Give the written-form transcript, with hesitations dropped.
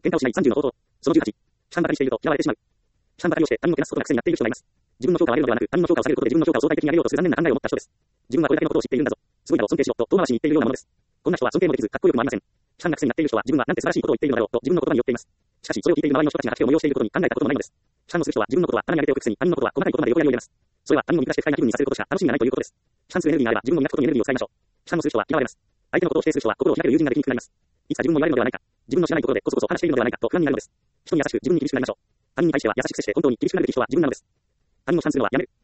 喧嘩をしない30の方法。その18。批判ばかりしていると嫌われてしまう。批判ばかりをして他人をけなすことが癖になっている人がいます。自分の評価を上げるのではなく、他人の評価を下げることで自分の評価を相対的に上げようとする残念な考えを持った人です。自分はこれだけのことを知っているんだぞ。すごいだろ、尊敬しろと遠回しに言っているようなものです。こんな人は尊敬もできず、かっこよくもありません。批判が癖になっている人は自分はなんて素晴らしいことを言っているのだろうと自分の言葉によっています。しかし、それを聞いている周りの人たちが拍手を催していることに考えたこともないのです。批判をする人は自分のことは棚に上げておくくせに、他人のことは細かいことまで横やりを入れます。それは他人を満たして不快な気分にさせることしか楽しみがないということです。批判するエネルギーがあれば自分を磨くことにエネルギーを使いましょう。批判をする人は嫌われます。相手のことを否定する人は心を開ける友人ができにくくなります。いつか自分も言われるのではないか。自分の知らないところでこそこそ話しているのではないかと不安になるのです。人に優しく自分に厳しくなりましょう。他人に対しては優しく接して本当に厳しくなるべき人は自分なのです。他人を批判するのはやめる。